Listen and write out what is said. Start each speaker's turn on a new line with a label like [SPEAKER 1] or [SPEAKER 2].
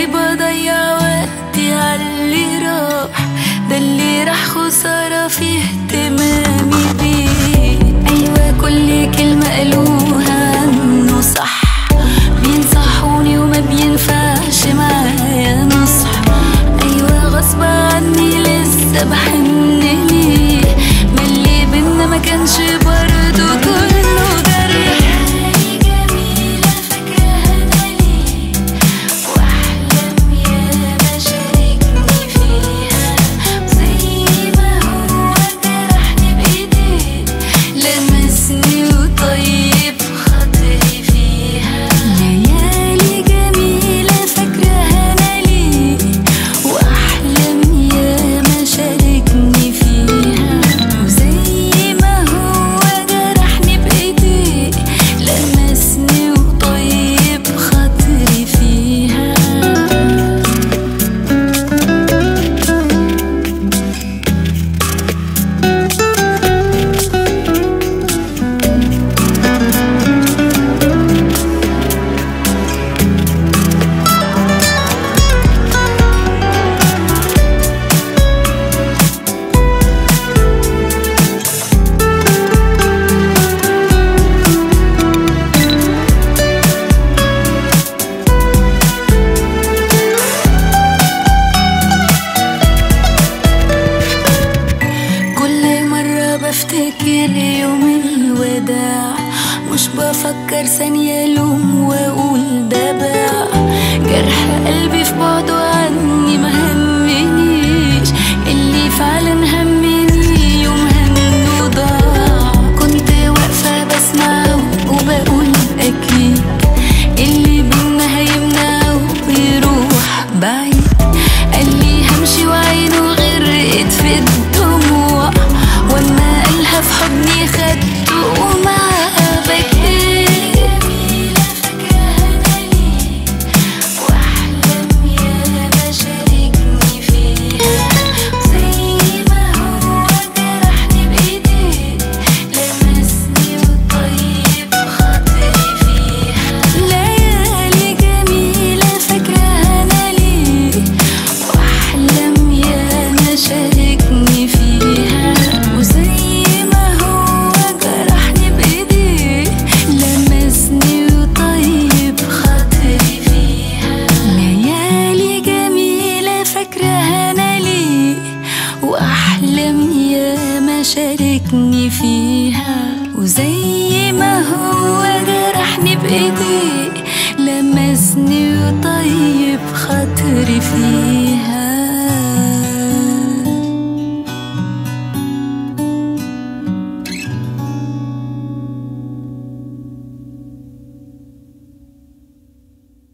[SPEAKER 1] ليه بضيع وقتي عاللي راح؟ ده اللي راح خسارة في اهتمامي بيه. أيوة كل كلمة قالوها عنه صح، بينصحوني وما بينفعش معايا نصح. أيوة غصب عني لسه بحن ليه، ما اللي بينا ما كانش برضه كله جرح. جميلة فاكراها ليه، وأحلام ياما شاركني فيها، زي ما هو جرحني بإيديه لمسني وطيب خاطري فيها. ليالي جميلة فاكراها أنا ليه، وأحلام ياما شاركني فيها، وزي ما هو جرحني بإيديه لمسني وطيب خاطري فيها. كل مرة بفتكر يوم الوداع، مش بفكر ثانية لوم واقول ده باع. جرح قلبي في بعده عني ما همنيش، اللي فعلا همني يوم انه ضاع. كنت واقفة بسمعه وبقول اكيد اللي بينا هيمنعه ويروح بعيد. قال لي همشي وعينه غرقت في الدموع، واما قالها في حضني خدته ومعاها بكيت. جميلة فاكراها أنا ليه، وأحلام ياما شاركني فيها، زي ما هو جرحني بإيديه لمسني وطيب خاطري فيها. ليالي جميلة فاكراها أنا ليه، وأحلام ياما شاركني فيها، وزي ما هو جرحني بإيديه لمسني وطيب خاطري فيها. ليالي جميلة فاكراها أنا ليه، وأحلام ياما شاركني فيها، وزي ما هو جرحني بإيديه لمسني وطيب خاطري فيها.